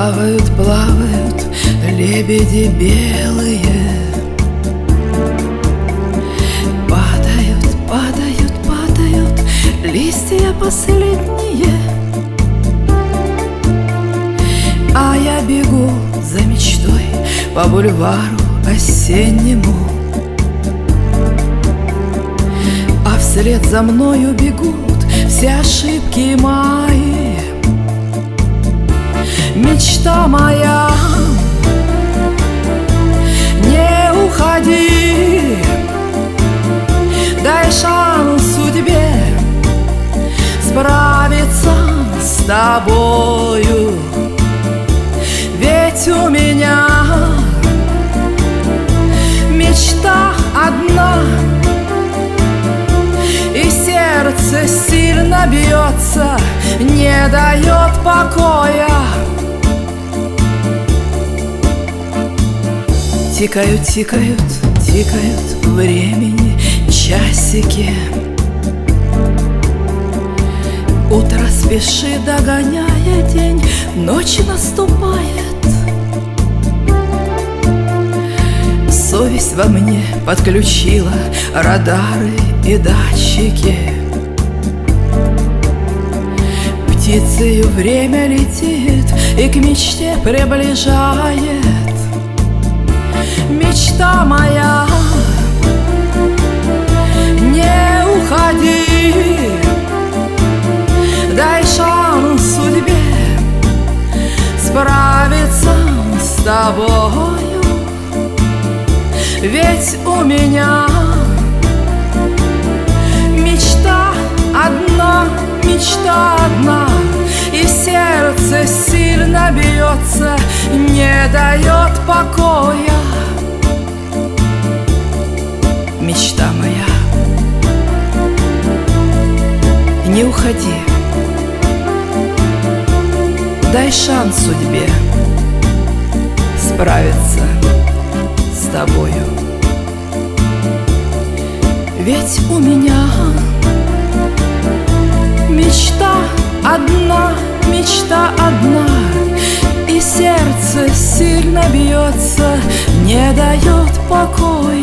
Плавают, плавают лебеди белые, падают, падают, падают листья последние, а я бегу за мечтой по бульвару осеннему, а вслед за мною бегут все ошибки мои. Мечта моя, не уходи, дай шанс судьбе справиться с тобою. Ведь у меня мечта одна, и сердце сильно бьется, не дает покоя. Тикают, тикают, тикают времени часики, утро спешит, догоняя день, ночь наступает. Совесть во мне подключила радары и датчики, птицею время летит и к мечте приближает. Мечта моя, не уходи, дай шанс судьбе справиться с тобою. Ведь у меня мечта одна, и сердце сильно бьется, не дает покоя. Мечта моя, не уходи, дай шанс судьбе справиться с тобою. Ведь у меня мечта одна, и сердце сильно бьется, не дает покоя.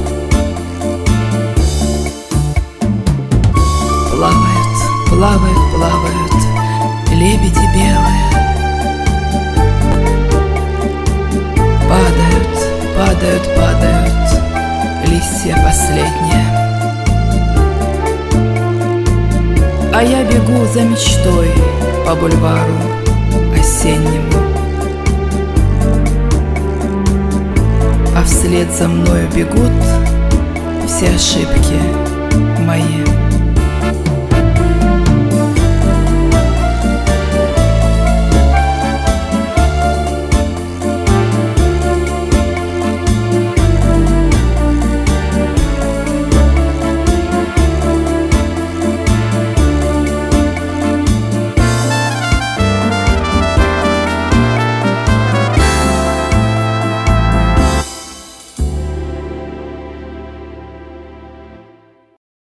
Плавают, плавают, плавают лебеди белые, падают, падают, падают листья последние, а я бегу за мечтой по бульвару осеннему, а вслед за мною бегут все ошибки мои.